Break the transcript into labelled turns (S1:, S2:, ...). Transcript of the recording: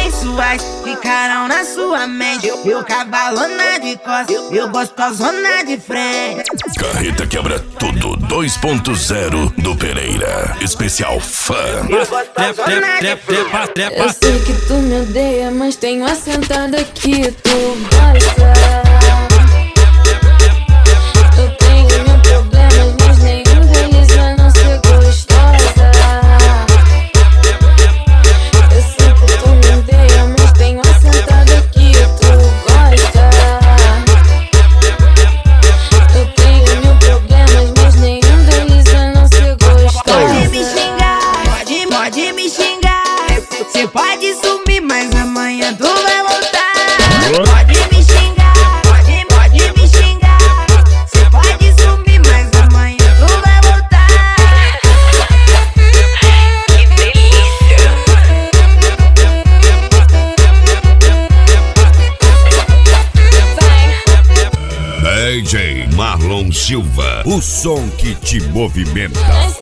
S1: sensuais ficarão na sua mente. Eu cavalona de costas, eu gostosona de frente.
S2: Carreta quebra tudo 2.0 do Pereira. Especial fã.
S1: Eu gostosona de frente.
S3: Eu sei que tu me odeia, mas tenho assentado aqui, tu gosta. Eu tenho mil problemas, mas nenhum deles é não ser gostosa. Eu sei que tu me odeia, mas tenho assentado aqui, tu gosta. Eu tenho mil problemas, mas nenhum deles é não ser gostosa.
S1: Pode me xingar, pode me xingar. Cê pode sumir, mas amanhã tu vai voltar. Pode me xingar, pode me xingar. Cê pode sumir, mas amanhã tu vai voltar.
S3: Que delícia!
S2: DJ Marlon Silva, o som que te movimenta.